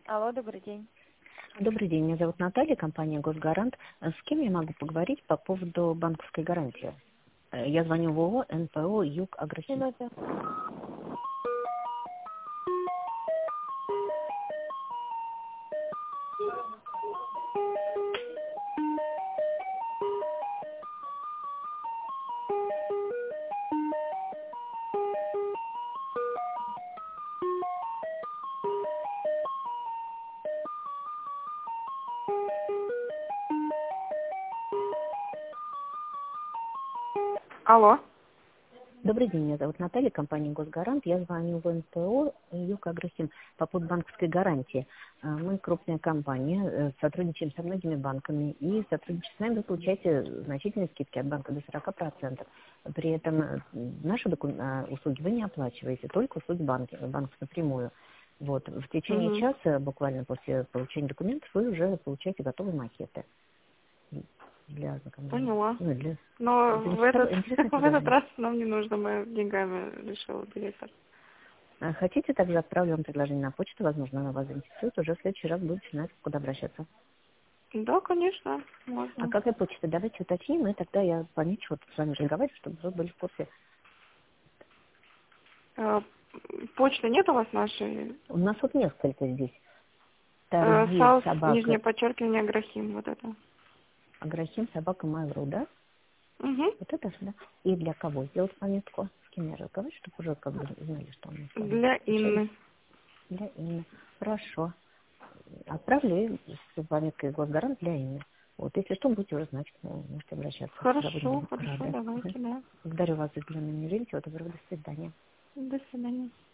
Алло, добрый день. Добрый день, меня зовут Наталья, компания «Госгарант». С кем я могу поговорить по поводу банковской гарантии? Я звоню в ООО НПО «Юг Агрохим». Минуты. Алло. Добрый день, меня зовут Наталья, компания «Госгарант». Я звоню в НПО «Юг Агрохим» по поводу банковской гарантии. Мы крупная компания, сотрудничаем со многими банками, и сотрудничая с нами вы получаете значительные скидки от банка до 40%. При этом наши услуги вы не оплачиваете, только услуги банков напрямую. Вот. В течение Угу. часа, буквально после получения документов, вы уже получаете готовые макеты для ознакомления. Поняла. Ну, для Но интересных в этот предложений. раз нам не нужно, мы деньгами решил директор. Хотите, также отправлю вам предложение на почту, возможно, оно вас заинтересует, уже в следующий раз будете знать, куда обращаться. Да, конечно, А можно. какая почта? Давайте уточним, и тогда я помечу, вот с вами разговаривать, чтобы вы были в курсе. Э, Почты нет у вас нашей? У нас вот несколько здесь. Торги, Саус, собака, нижнее подчеркивание, Агрохим, вот это. Агрохим, собака, Mail.ru, да? Угу. Вот это же, да? И для кого? Сделать пометку, с кем я разговариваю, чтобы уже как бы знали, что мы с вами Для общались. Инны. Для Инны. Хорошо. Отправлю с пометкой «Госгарант» для Инны. Вот, если что, будете уже знать, можете обращаться. Всегда Хорошо, будем хорошо, рады. Мгм. давайте, да. Благодарю вас за уделенную время. Всего доброго. До свидания. До свидания.